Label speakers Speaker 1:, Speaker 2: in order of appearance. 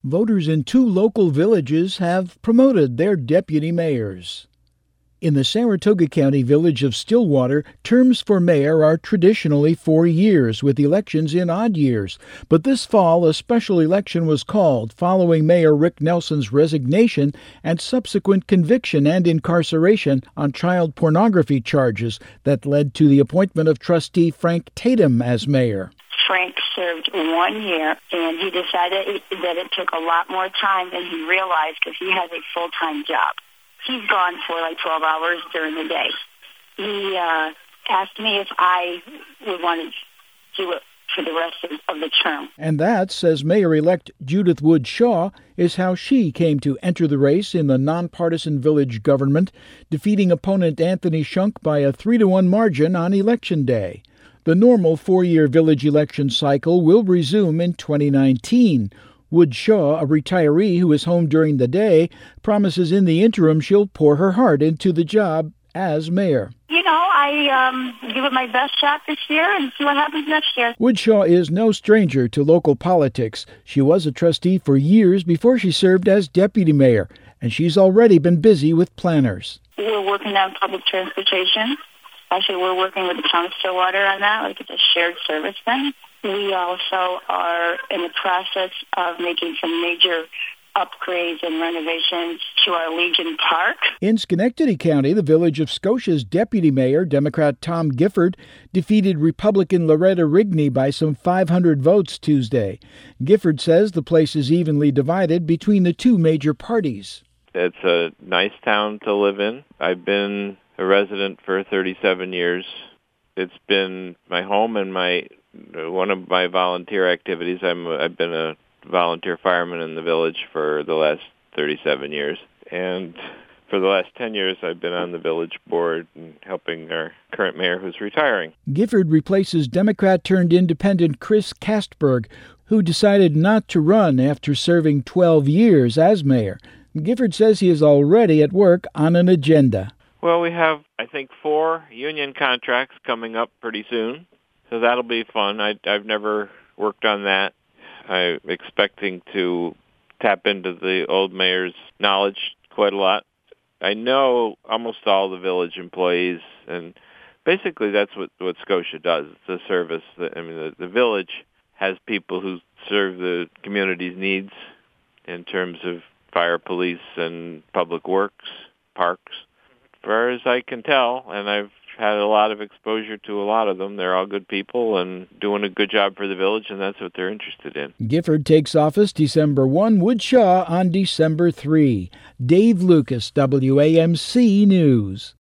Speaker 1: Voters in 2 local villages have promoted their deputy mayors. In the Saratoga County village of Stillwater, terms for mayor are traditionally 4 years, with elections in odd years. But this fall, a special election was called following Mayor Rick Nelson's resignation and subsequent conviction and incarceration on child pornography charges that led to the appointment of trustee Frank Tatum as mayor.
Speaker 2: Frank served 1 year, and he decided that it took a lot more time than he realized because he has a full-time job. He's gone for like 12 hours during the day. He asked me if I would want to do it for the rest of the term.
Speaker 1: And that, says Mayor-elect Judith Wood Shaw, is how she came to enter the race in the nonpartisan village government, defeating opponent Anthony Shunk by a 3-1 margin on Election Day. The normal 4-year village election cycle will resume in 2019. Wood Shaw, a retiree who is home during the day, promises in the interim she'll pour her heart into the job as mayor.
Speaker 2: I give it my best shot this year and see what happens next year.
Speaker 1: Wood Shaw is no stranger to local politics. She was a trustee for years before she served as deputy mayor, and she's already been busy with planners.
Speaker 2: We're working on public transportation. Actually, we're working with the town of Stillwater on that, like it's a shared service thing. We also are in the process of making some major upgrades and renovations to our Legion Park.
Speaker 1: In Schenectady County, the village of Scotia's deputy mayor, Democrat Tom Gifford, defeated Republican Loretta Rigney by some 500 votes Tuesday. Gifford says the place is evenly divided between the 2 major parties.
Speaker 3: It's a nice town to live in. I've been a resident for 37 years. It's been my home and one of my volunteer activities. I've been a volunteer fireman in the village for the last 37 years. And for the last 10 years, I've been on the village board and helping our current mayor who's retiring.
Speaker 1: Gifford replaces Democrat-turned-independent Chris Kastberg, who decided not to run after serving 12 years as mayor. Gifford says he is already at work on an agenda.
Speaker 3: Well, we have, I think, 4 union contracts coming up pretty soon, so that'll be fun. I've never worked on that. I'm expecting to tap into the old mayor's knowledge quite a lot. I know almost all the village employees, and basically that's what Scotia does. It's a service. The village has people who serve the community's needs in terms of fire, police, and public works, parks. As far as I can tell, and I've had a lot of exposure to a lot of them. They're all good people and doing a good job for the village, and that's what they're interested in.
Speaker 1: Gifford takes office December 1, Wood Shaw on December 3. Dave Lucas, WAMC News.